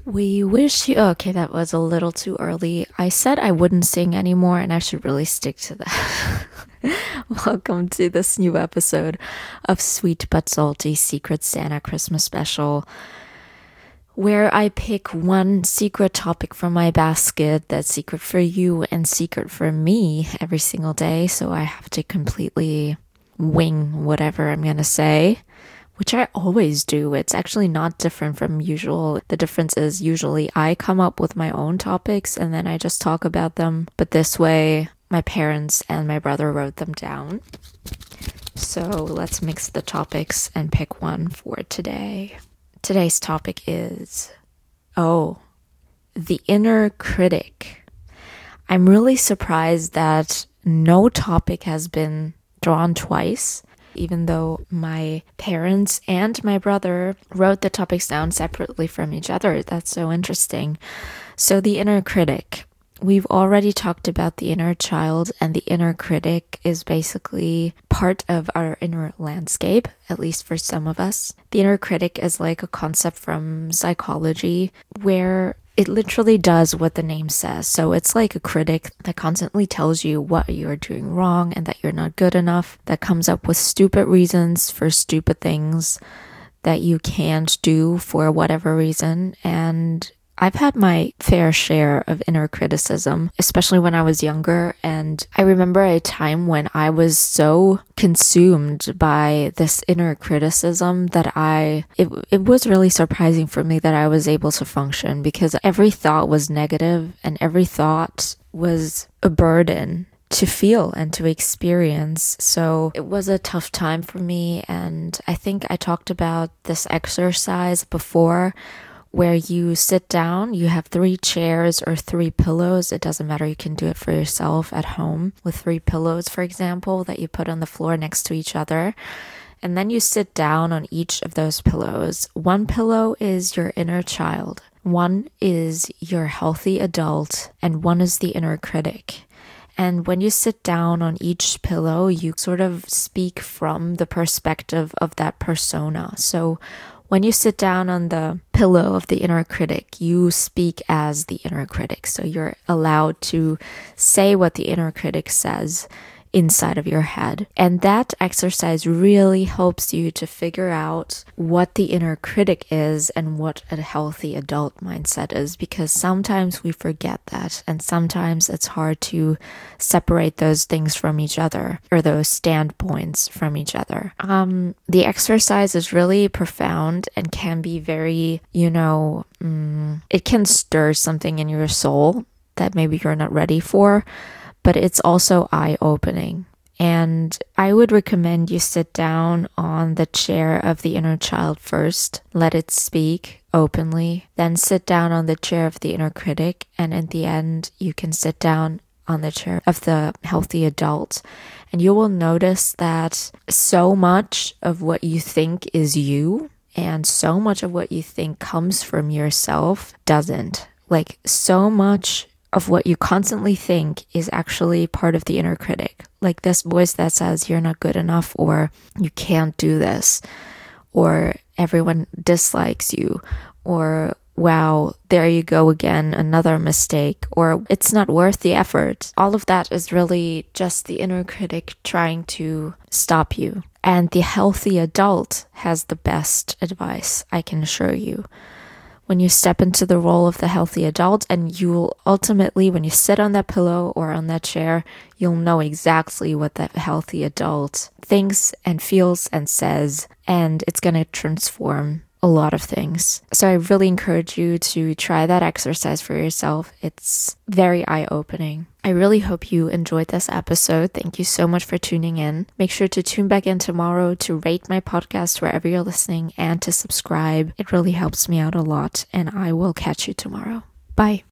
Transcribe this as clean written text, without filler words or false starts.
We wish you. Okay, that was a little too early. I said I wouldn't sing anymore, and I should really stick to that. Welcome to this new episode of Sweet But Salty Secret Santa Christmas Special, where I pick one secret topic from my basket that's secret for you and secret for me every single day. So I have to completely wing whatever I'm going to say, which I always do. It's actually not different from usual. The difference is usually I come up with my own topics and then I just talk about them. But this way, my parents and my brother wrote them down. So let's mix the topics and pick one for today. Today's topic is, the inner critic. I'm really surprised that no topic has been drawn twice, even though my parents and my brother wrote the topics down separately from each other. That's so interesting. So the inner critic. We've already talked about the inner child, and the inner critic is basically part of our inner landscape, at least for some of us. The inner critic is like a concept from psychology where it literally does what the name says. So it's like a critic that constantly tells you what you're doing wrong and that you're not good enough, that comes up with stupid reasons for stupid things that you can't do for whatever reason. And I've had my fair share of inner criticism, especially when I was younger. And I remember a time when I was so consumed by this inner criticism that it was really surprising for me that I was able to function, because every thought was negative and every thought was a burden to feel and to experience. So it was a tough time for me. And I think I talked about this exercise before, where you sit down, you have 3 chairs or 3 pillows. It doesn't matter. You can do it for yourself at home with 3 pillows, for example, that you put on the floor next to each other. And then you sit down on each of those pillows. One pillow is your inner child. One is your healthy adult, and one is the inner critic. And when you sit down on each pillow, you sort of speak from the perspective of that persona. So when you sit down on the pillow of the inner critic, you speak as the inner critic. So you're allowed to say what the inner critic says inside of your head. And that exercise really helps you to figure out what the inner critic is and what a healthy adult mindset is, because sometimes we forget that, and sometimes it's hard to separate those things from each other, or those standpoints from each other. The exercise is really profound and can be very, it can stir something in your soul that maybe you're not ready for, but it's also eye-opening. And I would recommend you sit down on the chair of the inner child first, let it speak openly, then sit down on the chair of the inner critic, and in the end, you can sit down on the chair of the healthy adult. And you will notice that so much of what you think is you, and so much of what you think comes from yourself, doesn't. Like, so much of what you constantly think is actually part of the inner critic. Like this voice that says you're not good enough, or you can't do this, or everyone dislikes you, or wow, there you go again, another mistake, or it's not worth the effort. All of that is really just the inner critic trying to stop you. And the healthy adult has the best advice, I can assure you. When you step into the role of the healthy adult, and you'll ultimately, when you sit on that pillow or on that chair, you'll know exactly what that healthy adult thinks and feels and says, and it's going to transform a lot of things. So I really encourage you to try that exercise for yourself. It's very eye-opening. I really hope you enjoyed this episode. Thank you so much for tuning in. Make sure to tune back in tomorrow to rate my podcast wherever you're listening and to subscribe. It really helps me out a lot, and I will catch you tomorrow. Bye.